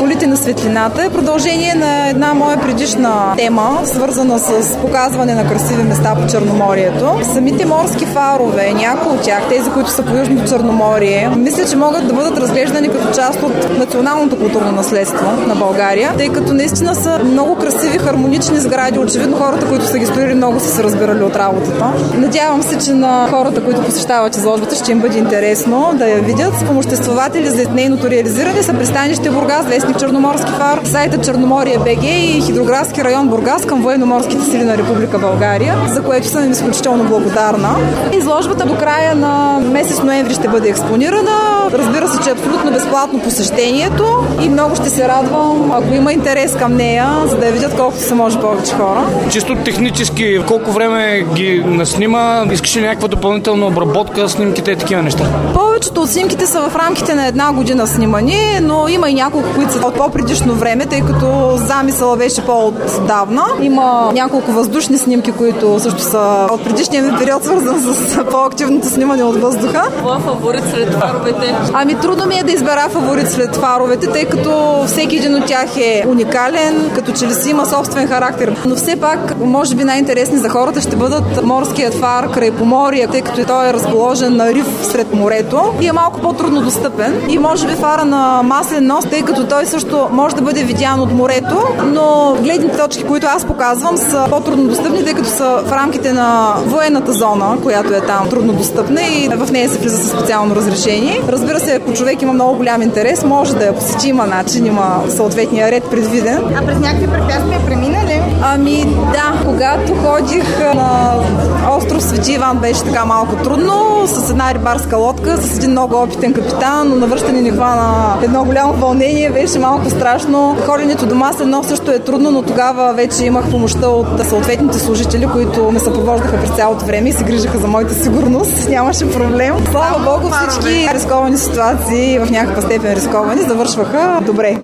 полите на светлината е продължение на една моя предишна тема, свързана с показване на красиви места по Черноморието. Самите морски фарове, някои от тях, тези, които са по Южното Черноморие, мисля, че могат да бъдат разглеждани като част от националното културно наследство на България, тъй като наистина са много красиви, хармонични сгради. Очевидно хората, които са ги строили, много са се разбирали от работата. Надявам се, че на хората, които посещават изложбата, ще им бъде интересно да я видят. Спомоществователи за нейното реализиране са пристанище Бургас, вестник Черноморски фар, сайта Черноморие БГ и Хидроградски район Бургас към военноморските сили на Република България, за което съм им изключително благодарна. Изложбата до края на месец ноември ще бъде експонирана. Разбира се, че е абсолютно безплатно посещението и много ще се радвам, ако има интерес към нея, за да я видят колкото се може повече хора. Чисто технически, колко време ги наснима? Искаш ли някаква допълнителна обработка, снимките и такива неща? Повечето от снимките са в рамките на една година снимани, но има и няколко, които са от по-предишно време, тъй като замисъла беше по-отдавна. Има няколко въздушни снимки, които също са от предишния ми период, свързан с по-активното снимане от въздуха. Това фаворит сред фаровете? Ами трудно ми е да избера фаворит след фаровете, тъй като всеки един от тях е уникален, като че ли си има собствен характер. Но все пак, може би най-интересни за хората ще бъдат морският фар край Поморие, тъй като той е разположен на риф сред морето и е малко по-трудно достъпен. И може би фара на Маслен нос, тъй като той също може да бъде видян от морето, но гледните точки, които аз показвам, са по-трудно достъпни, тъй като са в рамките на военната зона, която е там трудно достъпна и в нея се влиза със специално разрешение. Разбира се, ако човек има много голям интерес, може да я посети, има начин, има съответния ред предвиден. А през някакви препятствия премина ли? Ами да, когато ходих на остров Свети Иван, беше така малко трудно, с една рибарска лодка, с един много опитен капитан, но навръщане ни хвана едно голямо вълнение, беше малко страшно. Ходенето до Маслен нос също е трудно, но тогава вече имах помощта от съответните служители, които ме съпровождаха през цялото време и се грижаха за моята сигурност. Нямаше проблем. Слава Богу, всички рисковани ситуации, в някаква степен рисковани, завършваха добре.